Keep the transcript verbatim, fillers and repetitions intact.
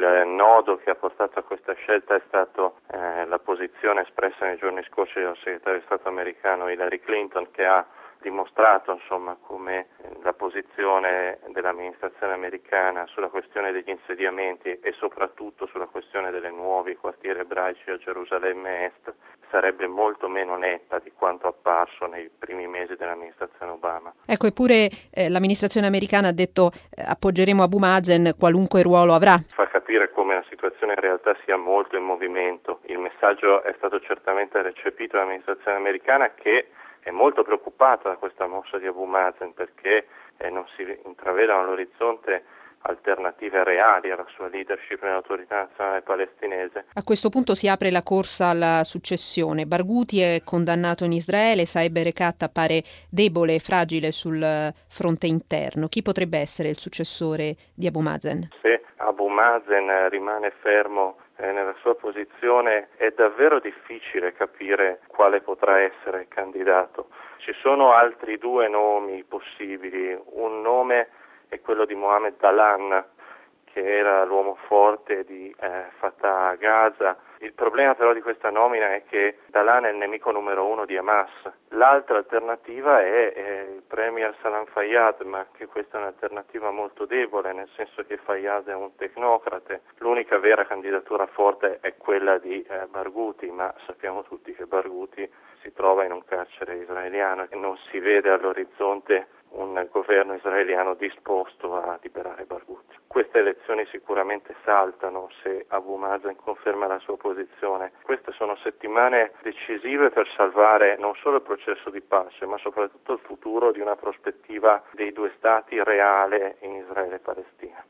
Il nodo che ha portato a questa scelta è stato eh, la posizione espressa nei giorni scorsi dal segretario di Stato americano Hillary Clinton, che ha dimostrato insomma come la posizione dell'amministrazione americana sulla questione degli insediamenti e soprattutto sulla questione delle nuovi quartieri ebraici a Gerusalemme Est sarebbe molto meno netta di quanto apparso nei primi mesi dell'amministrazione Obama. Ecco, eppure eh, l'amministrazione americana ha detto eh, appoggeremo Abu Mazen qualunque ruolo avrà. Fa capire come la situazione in realtà sia molto in movimento. Il messaggio è stato certamente recepito dall'amministrazione americana, che è molto preoccupata da questa mossa di Abu Mazen perché eh, non si intravedono all'orizzonte alternative reali alla sua leadership nell'autorità nazionale palestinese. A questo punto si apre la corsa alla successione. Barghouti è condannato in Israele, Saeb Erekat appare debole e fragile sul fronte interno. Chi potrebbe essere il successore di Abu Mazen? Se Abu Mazen rimane fermo eh, nella sua posizione, è davvero difficile capire quale potrà essere il candidato. Ci sono altri due nomi possibili. Un nome è quello di Mohammed Dalan, che era l'uomo forte di eh, Fatah a Gaza. Il problema però di questa nomina è che Dalan è il nemico numero uno di Hamas. L'altra alternativa è, è il premier Salam Fayyad, ma che questa è un'alternativa molto debole, nel senso che Fayyad è un tecnocrate. L'unica vera candidatura forte è quella di eh, Barghouti, ma sappiamo tutti che Barghouti si trova in un carcere israeliano e non si vede all'orizzonte un governo israeliano disposto a liberare Barghouti. Queste elezioni sicuramente saltano se Abu Mazen conferma la sua posizione. Queste sono settimane decisive per salvare non solo il processo di pace, ma soprattutto il futuro di una prospettiva dei due stati reale in Israele e Palestina.